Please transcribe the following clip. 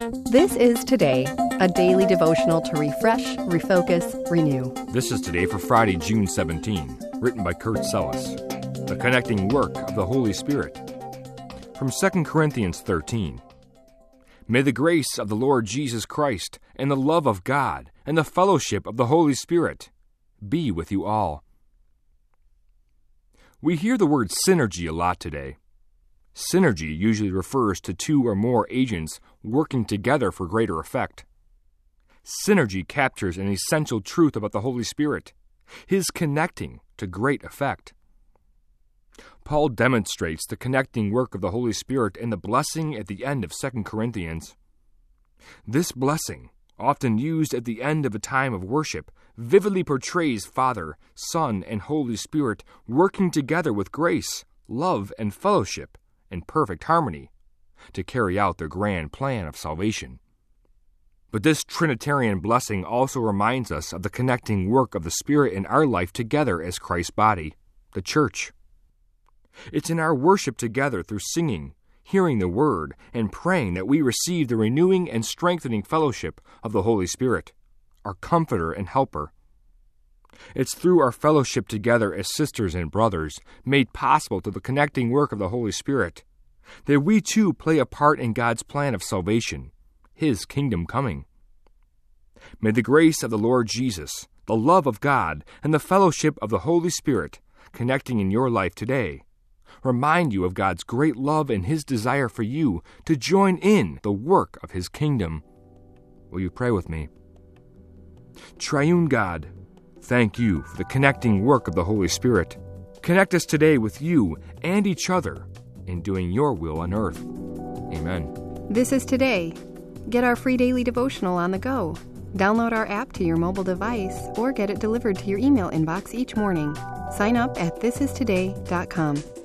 This is Today, a daily devotional to refresh, refocus, renew. This is Today for Friday, June 17, written by Kurt Sellis. The connecting work of the Holy Spirit. From 2 Corinthians 13. May the grace of the Lord Jesus Christ, and the love of God, and the fellowship of the Holy Spirit be with you all. We hear the word synergy a lot today. Synergy usually refers to two or more agents working together for greater effect. Synergy captures an essential truth about the Holy Spirit, His connecting to great effect. Paul demonstrates the connecting work of the Holy Spirit in the blessing at the end of 2 Corinthians. This blessing, often used at the end of a time of worship, vividly portrays Father, Son, and Holy Spirit working together with grace, love, and fellowship in perfect harmony to carry out their grand plan of salvation. But this Trinitarian blessing also reminds us of the connecting work of the Spirit in our life together as Christ's body, the Church. It's in our worship together through singing, hearing the Word, and praying that we receive the renewing and strengthening fellowship of the Holy Spirit, our Comforter and Helper. It's through our fellowship together as sisters and brothers, made possible through the connecting work of the Holy Spirit, that we too play a part in God's plan of salvation, His kingdom coming. May the grace of the Lord Jesus, the love of God, and the fellowship of the Holy Spirit, connecting in your life today, remind you of God's great love and His desire for you to join in the work of His kingdom. Will you pray with me? Triune God, thank you for the connecting work of the Holy Spirit. Connect us today with you and each other in doing your will on earth. Amen. This is Today. Get our free daily devotional on the go. Download our app to your mobile device or get it delivered to your email inbox each morning. Sign up at thisistoday.com.